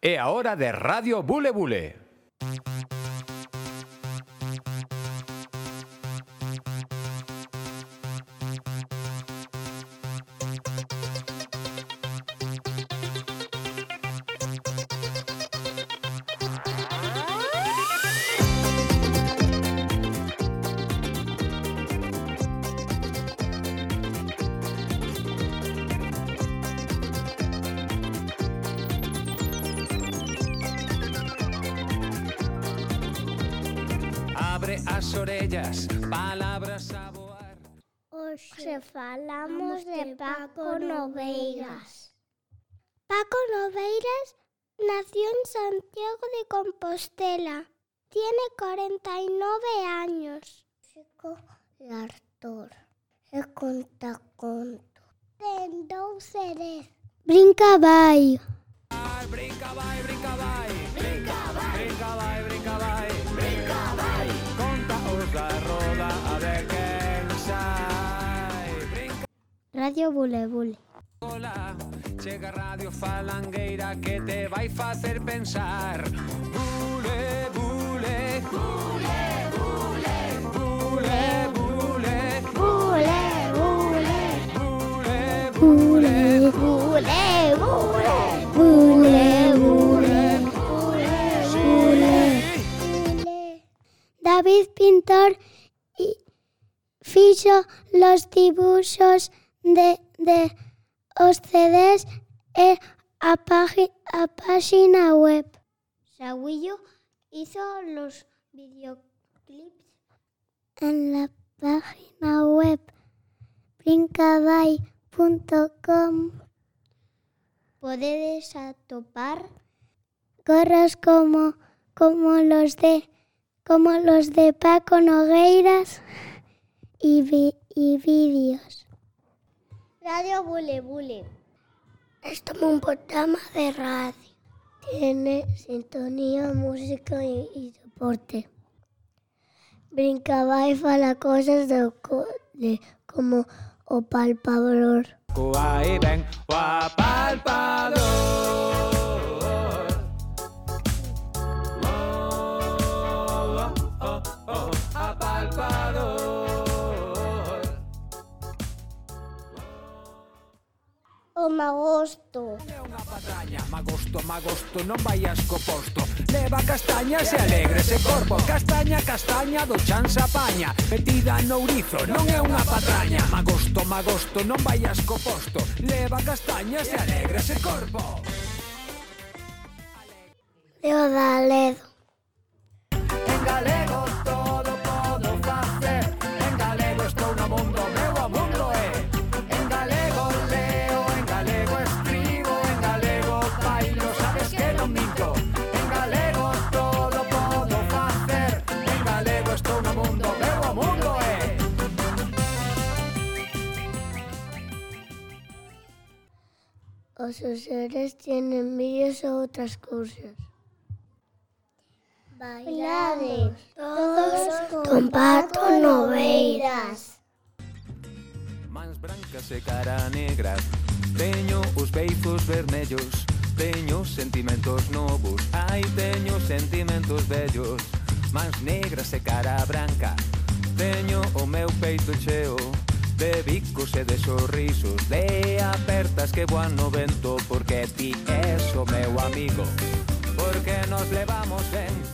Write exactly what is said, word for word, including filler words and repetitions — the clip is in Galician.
É a hora de Radio Bule Bule. Abre as orellas, palabras a voar. Hoxe falamos de Paco Noveiras. Paco Noveiras nació en Santiago de Compostela. Tiene cuarenta y nueve años. Músico e actor. E conta conto. Ten dous seres. Brinca vai. Ai, brinca vai, brinca vai. Brinca vai, brinca vai, brinca vai. Brinca vai. Conta os da roda a ver quen sai. Brinca. Radio Bule Bule. Hola, chega Radio Falangueira que te vai facer pensar. Bule, bule, bule, bule, bule, bule, Bule, bule. bule, bule, Bule, bule. Bule, bule. Bule. David Pintor y fixo los dibujos de, de os C Ds e a, pagi, a página web. Saguillo hizo los videoclips en la página web brincavai punto com. Podedes atopar gorros como como los de como los de Paco Nogueiras y, vi, y vídeos. Radio Bule Bule. Es como un programa de radio. Tiene sintonía, música y, y deporte. Brincaba y fala cosas de, de como o palpador. Aí ven o apalpador. Oh, oh, oh, apalpador. O magosto. É unha patraña, magosto, magosto, non vayas co posto. Leva castañas e alegre ese corpo. Castaña, castaña, do chan se apaña. Metida no ourizo, non é unha patraña. Magosto, magosto, non vayas co posto. Leva castañas e alegre ese corpo. Leo Daledo. En galego todo podo facer. En galego estou no mundo, meu o mundo é. En galego leo, en galego escribo, en galego bailo, sabes que non minto. En galego todo podo facer. En galego estou no mundo, meu o mundo é. Os seres tienen vídeos ou outras cousas. Bailades todos con Paco Noveiras. Mans brancas e cara negras. Teño os beizos vermellos. Teño sentimentos novos. Ai, teño sentimentos vellos. Mans negras e cara branca. Teño o meu peito cheo de bicos e de sorrisos, de apertas que voan no vento, porque ti és o meu amigo, porque nos levamos ben.